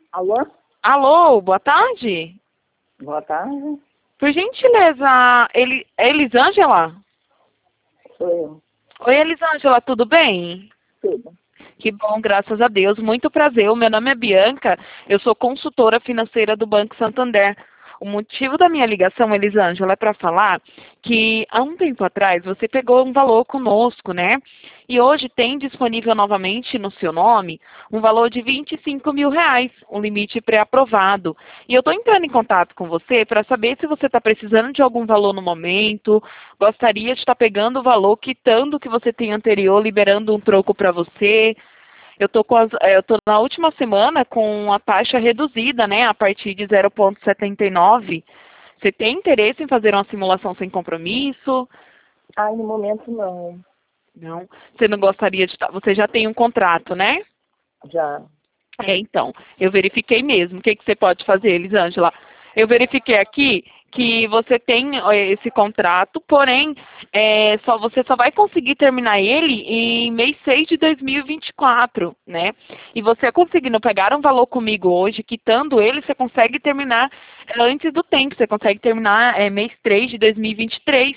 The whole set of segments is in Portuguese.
Alô? Alô, boa tarde. Boa tarde. Por gentileza, Elisângela? Sou eu. Oi, Elisângela, tudo bem? Tudo. Que bom, graças a Deus. Muito prazer. O meu nome é Bianca. Eu sou consultora financeira do Banco Santander. O motivo da minha ligação, Elisângela, é para falar que há um tempo atrás você pegou um valor conosco, né? E hoje tem disponível novamente no seu nome um valor de R$ 25.000, um limite pré-aprovado. E eu estou entrando em contato com você para saber se você está precisando de algum valor no momento, gostaria de estar pegando o valor, quitando o que você tem anterior, liberando um troco para você. Eu tô na última semana com a taxa reduzida, né, a partir de 0,79. Você tem interesse em fazer uma simulação sem compromisso? Ai, no momento não. Não. Você não gostaria de estar. Você já tem um contrato, né? Já. Então, eu verifiquei mesmo. O que você pode fazer, Elisângela? Eu verifiquei aqui que você tem esse contrato, porém, você só vai conseguir terminar ele em mês 6 de 2024, né? E você conseguindo pegar um valor comigo hoje, quitando ele, você consegue terminar antes do tempo. Você consegue terminar mês 3 de 2023.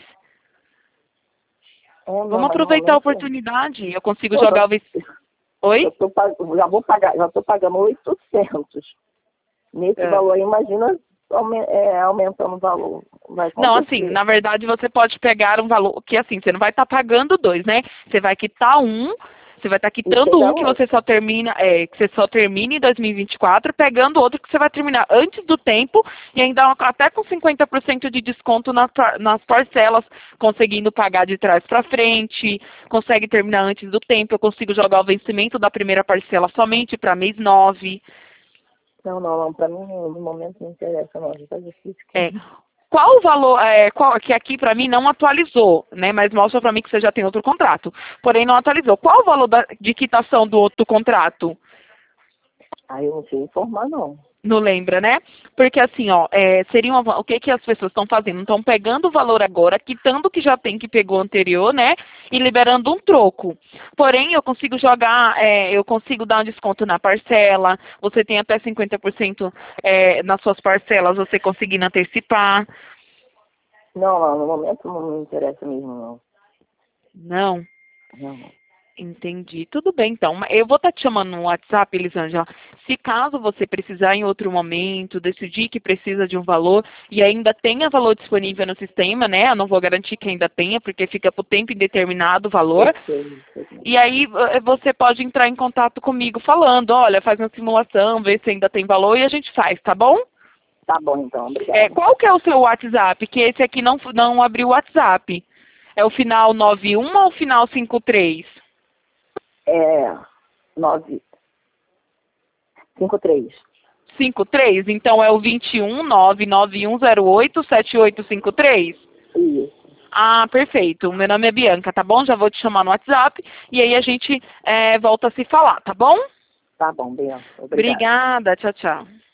Não, Vamos mas no aproveitar a momento. oportunidade. Eu consigo Pô, jogar o... Oi? já vou pagar, já estou pagando 800. Nesse É. valor aí, imagina aumentando o valor. Vai Não, assim, acontecer. na verdade você pode pegar um valor que assim, você não vai estar pagando dois, né? Você vai quitar um, você vai estar E quitando pegar um que outro. você só termina, que você só termina em 2024, pegando outro que você vai terminar antes do tempo e ainda até com 50% de desconto nas parcelas, conseguindo pagar de trás para frente, consegue terminar antes do tempo, eu consigo jogar o vencimento da primeira parcela somente para mês 9. Não. Para mim, no momento, não interessa, não. Já tá difícil. É. Qual o valor, que aqui para mim não atualizou, né? Mas mostra para mim que você já tem outro contrato. Porém, não atualizou. Qual o valor de quitação do outro contrato? Aí eu não sei informar, não. Não lembra, né? Porque assim, ó, o que que as pessoas estão fazendo? Estão pegando o valor agora, quitando o que já tem que pegou anterior, né? E liberando um troco. Porém, eu consigo jogar, eu consigo dar um desconto na parcela, você tem até 50% nas suas parcelas, você conseguindo antecipar. Não, no momento não me interessa mesmo, não. Não. Não. Entendi. Tudo bem, então. Eu vou estar te chamando no WhatsApp, Elisângela. Se caso você precisar em outro momento, decidir que precisa de um valor e ainda tenha valor disponível no sistema, né? Eu não vou garantir que ainda tenha, porque fica por tempo indeterminado o valor. Eu sei. E aí você pode entrar em contato comigo falando, olha, faz uma simulação, vê se ainda tem valor e a gente faz, tá bom? Tá bom, então. Obrigada. Qual que é o seu WhatsApp? Que esse aqui não abriu o WhatsApp. É o final 91 ou o final 53? 953. 53, então é o 21 991087853. Isso. Ah, perfeito. O meu nome é Bianca, tá bom? Já vou te chamar no WhatsApp e aí a gente volta a se falar, tá bom? Tá bom, Bianca. Obrigada. Obrigada, tchau, tchau.